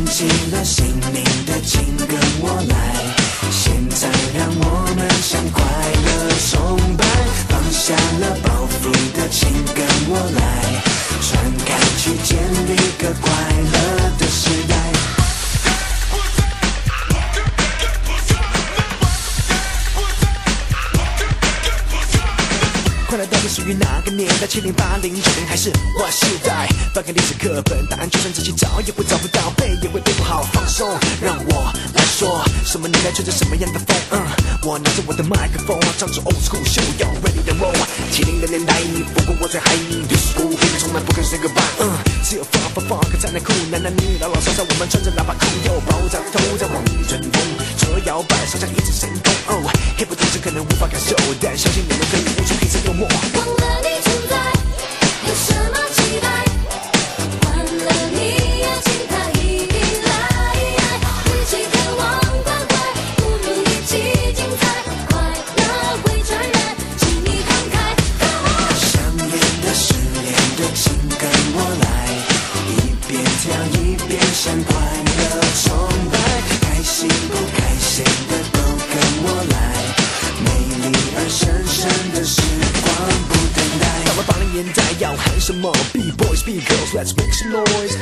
起了心灵的，请跟我来。现在让我们向快乐崇拜，放下了包袱的，请跟我来。传开去，建立个快乐的时代。快乐到底属于哪个年代？70、80、90还是Y世代？翻开历史课本，答案就算自己找也会找不到，背也会背不好。放松，让我来说，什么年代吹着什么样的风？我拿着我的麦克风，唱着 old school show， 要 ready to roll。70的年代，不过我最嗨，disco baby 从来不肯 say goodbye。只有 funk 才能酷，男男女老老少少，我们穿着喇叭裤，又爆炸头在往里阵风，左右摇摆，上下一直神功。hip hop 可能无法感受，但相信你们可以悟出黑色幽默。忘了你存在，有什么期待？换了你也请他一定来，一起渴望关怀，不如一起精彩，快乐会传染，请你慷慨。 想念的、失恋的，请跟我来，一边跳一边向快乐崇拜，开心不开心的都跟我来，美丽而深深的时光不等待。到了80年代要喊什么 ？Be boys, be girls, let's make some noise。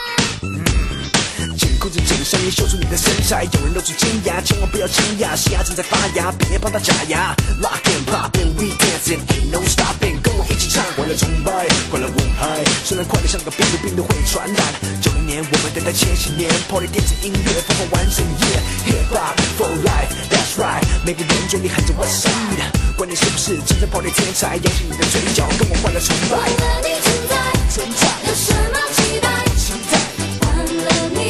紧箍着颈上也秀出你的身材，有人露出尖牙，千万不要惊讶，西牙正在发芽，别帮他假牙。Lock and pop and we dancing, ain't no stopping， 跟我一起唱，快乐崇拜，快乐舞嗨。虽然快乐像个病毒，病毒会传染。90年我们等待70年 ，Party 电子音乐，疯狂完整夜 ，Hip Hop for life, that's right。每个人嘴里喊着 What's up， 管你是不是真正 Party 天才，扬起你的嘴角，跟我快乐崇拜。 忘了你存在，有什么期待？换了你。